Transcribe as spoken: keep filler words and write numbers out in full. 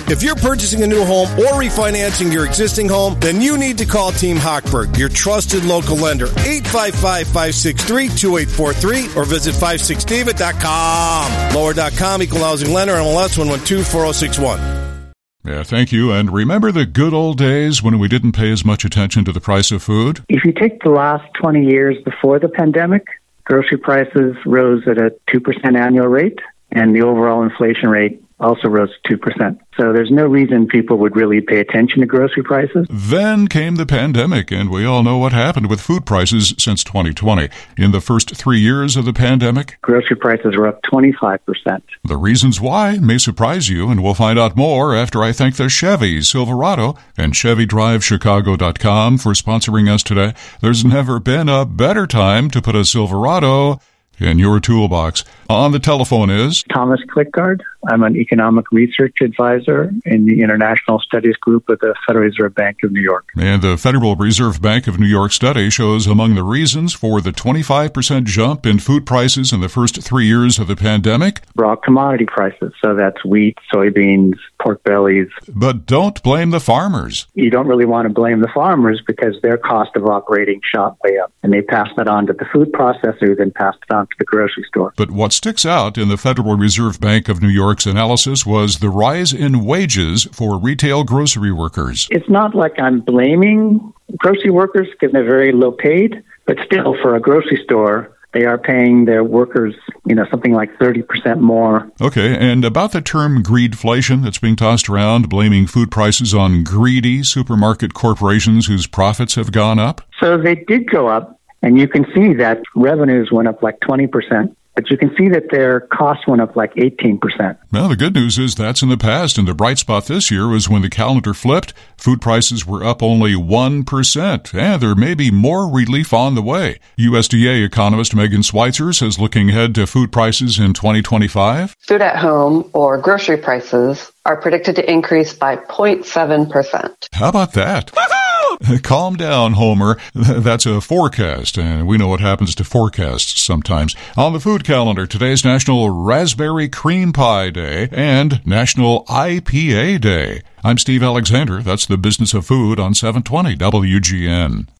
If you're purchasing a new home or refinancing your existing home, then you need to call Team Hochberg, your trusted local lender. eight five five, five six three, two eight four three or visit five six david dot com. Lower dot com, Equal Housing Lender, M L S one one two four zero six one. Yeah, thank you. And remember the good old days when we didn't pay as much attention to the price of food? If you take the last twenty years before the pandemic, grocery prices rose at a two percent annual rate, and the overall inflation rate also rose two percent. So there's no reason people would really pay attention to grocery prices. Then came the pandemic, and we all know what happened with food prices since twenty twenty. In the first three years of the pandemic, grocery prices were up twenty-five percent. The reasons why may surprise you, and we'll find out more after I thank the Chevy Silverado and Chevy Drive Chicago dot com for sponsoring us today. There's never been a better time to put a Silverado in your toolbox. On the telephone is Thomas Klickgard. I'm an economic research advisor in the International Studies Group of the Federal Reserve Bank of New York. And the Federal Reserve Bank of New York study shows among the reasons for the twenty-five percent jump in food prices in the first three years of the pandemic, raw commodity prices. So that's wheat, soybeans, pork bellies. But don't blame the farmers. You don't really want to blame the farmers because their cost of operating shot way up. And they pass that on to the food processor, who then passed it on to the grocery store. But what sticks out in the Federal Reserve Bank of New York's analysis was the rise in wages for retail grocery workers. It's not like I'm blaming grocery workers because they're very low paid, but still for a grocery store, they are paying their workers, you know, something like thirty percent more. Okay, and about the term greedflation that's being tossed around, blaming food prices on greedy supermarket corporations whose profits have gone up? So they did go up, and you can see that revenues went up like twenty percent. But you can see that their costs went up like eighteen percent. Well, the good news is that's in the past, and the bright spot this year was when the calendar flipped, food prices were up only one percent, and there may be more relief on the way. U S D A economist Megan Schweitzer says looking ahead to food prices in twenty twenty-five, food at home or grocery prices are predicted to increase by zero point seven percent. How about that? Calm down, Homer. That's a forecast, and we know what happens to forecasts sometimes. On the food calendar, today's National Raspberry Cream Pie Day and National I P A Day. I'm Steve Alexander. That's the Business of Food on seven twenty W G N.